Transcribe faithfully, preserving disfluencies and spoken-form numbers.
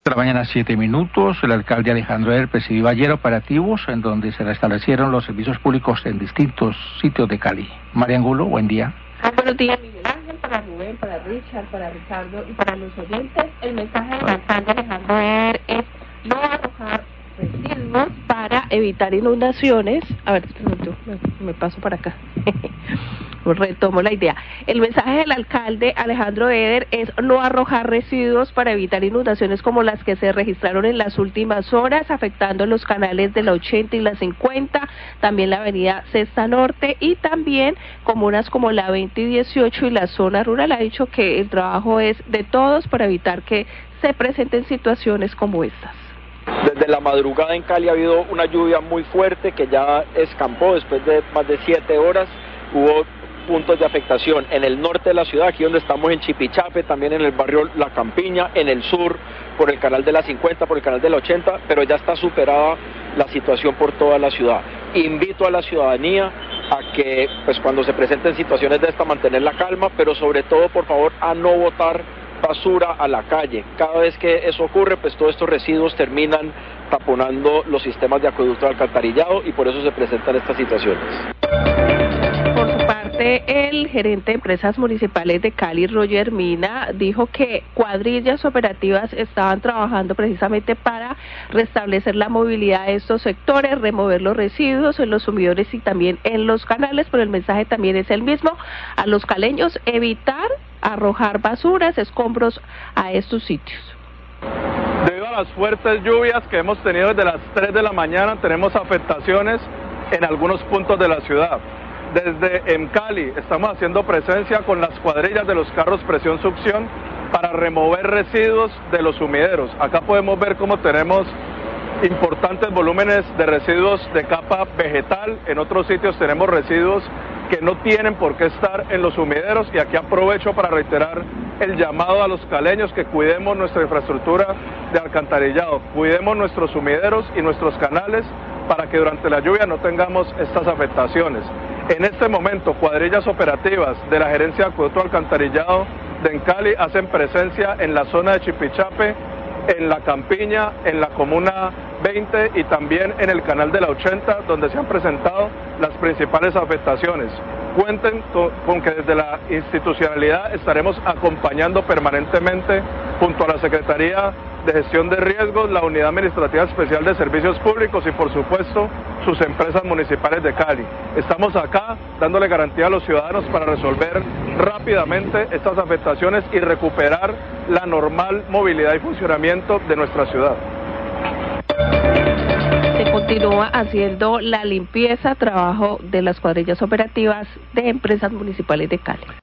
de la mañana, siete minutos. El alcalde Alejandro Eder presidió ayer operativos en donde se restablecieron los servicios públicos en distintos sitios de Cali. María Angulo, buen día. Ah, buenos días, Miguel Ángel, para Rubén, para Richard, para Ricardo y para los oyentes. El mensaje del alcalde Alejandro Eder es no arrojar residuos para evitar inundaciones. A ver, yo me, me paso para acá. Retomo la idea. El mensaje del alcalde Alejandro Eder es no arrojar residuos para evitar inundaciones como las que se registraron en las últimas horas, afectando los canales de la ochenta y la cincuenta, también la avenida Sexta Norte y también comunas como la veinte y dieciocho y la zona rural. Ha dicho que el trabajo es de todos para evitar que se presenten situaciones como estas. Desde la madrugada en Cali ha habido una lluvia muy fuerte que ya escampó después de más de siete horas. Hubo puntos de afectación en el norte de la ciudad, aquí donde estamos en Chipichape, también en el barrio La Campiña, en el sur, por el canal de la cincuenta, por el canal de la ochenta, pero ya está superada la situación por toda la ciudad. Invito a la ciudadanía a que, pues cuando se presenten situaciones de esta, mantener la calma, pero sobre todo, por favor, a no botar basura a la calle. Cada vez que eso ocurre, pues todos estos residuos terminan taponando los sistemas de acueducto de alcantarillado y por eso se presentan estas situaciones. El gerente de empresas municipales de Cali, Roger Mina, dijo que cuadrillas operativas estaban trabajando precisamente para restablecer la movilidad de estos sectores, remover los residuos en los sumidores y también en los canales, pero el mensaje también es el mismo a los caleños: evitar arrojar basuras, escombros a estos sitios. Debido a las fuertes lluvias que hemos tenido desde las tres de la mañana, tenemos afectaciones en algunos puntos de la ciudad. Desde en Cali estamos haciendo presencia con las cuadrillas de los carros presión-succión para remover residuos de los sumideros. Acá podemos ver cómo tenemos importantes volúmenes de residuos de capa vegetal. En otros sitios tenemos residuos que no tienen por qué estar en los sumideros, y aquí aprovecho para reiterar el llamado a los caleños que cuidemos nuestra infraestructura de alcantarillado, cuidemos nuestros sumideros y nuestros canales para que durante la lluvia no tengamos estas afectaciones. En este momento, cuadrillas operativas de la Gerencia de Acueducto Alcantarillado de Cali hacen presencia en la zona de Chipichape, en La Campiña, en la comuna veinte y también en el canal de la ochenta, donde se han presentado las principales afectaciones. Cuenten con que desde la institucionalidad estaremos acompañando permanentemente junto a la Secretaría de Gestión de Riesgos, la Unidad Administrativa Especial de Servicios Públicos y, por supuesto, sus empresas municipales de Cali. Estamos acá dándole garantía a los ciudadanos para resolver rápidamente estas afectaciones y recuperar la normal movilidad y funcionamiento de nuestra ciudad. Se continúa haciendo la limpieza, trabajo de las cuadrillas operativas de empresas municipales de Cali.